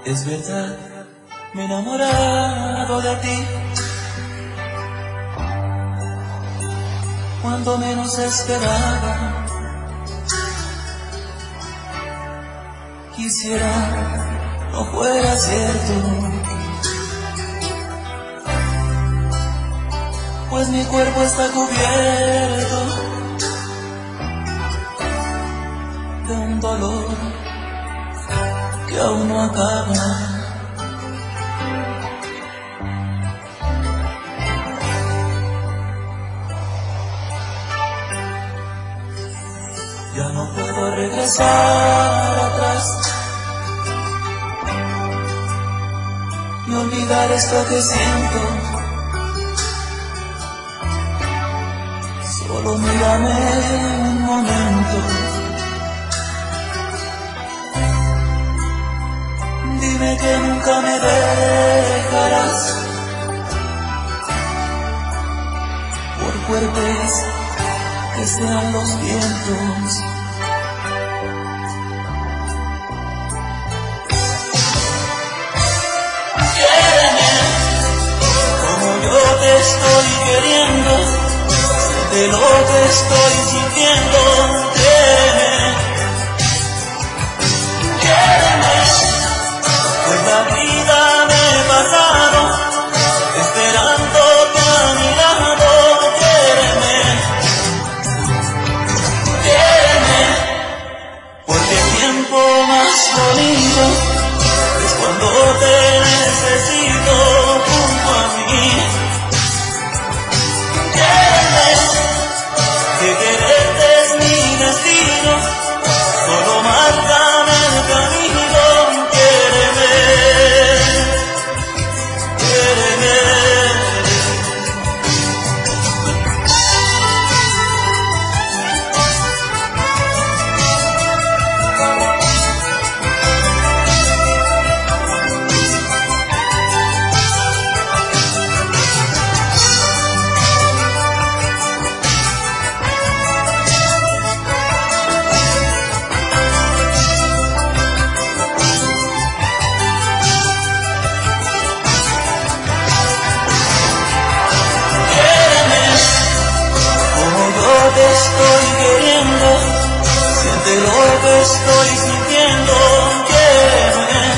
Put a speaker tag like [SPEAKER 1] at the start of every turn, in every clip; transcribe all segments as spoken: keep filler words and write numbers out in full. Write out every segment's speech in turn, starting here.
[SPEAKER 1] Es verdad, me he enamorado de ti. Cuando menos esperaba, quisiera no fuera cierto, pues mi cuerpo está cubierto de un dolor que aún no acaba. Ya no puedo regresar atrás y olvidar esto que siento. Solo mírame un momento, dime que nunca me dejarás, por fuertes que sean los vientos. Quiéreme como yo te estoy queriendo, de lo que estoy sintiendo. Quiéreme, quiéreme, pues la vida me he pasado esperándote a mi lado. Quiéreme, quiéreme, porque el tiempo más bonito es cuando te necesito junto a mí. Quiéreme, que quererte es mi destino, solo márcame el camino. Quiéreme, quiéreme. Te estoy queriendo, siente lo que estoy sintiendo. Quiéreme,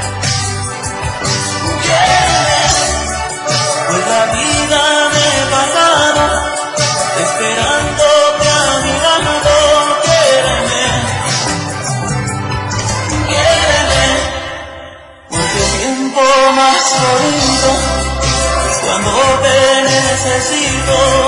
[SPEAKER 1] quiéreme, pues la vida me he pasado esperándote a mi lado. Quiéreme, quiéreme, porque el tiempo más bonito es cuando te necesito.